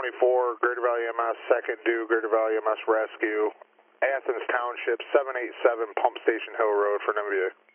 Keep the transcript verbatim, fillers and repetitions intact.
twenty-four, Greater Valley E M S, second due, Greater Valley E M S rescue, Athens Township, seven eight seven Pump Station Hill Road for N M V A.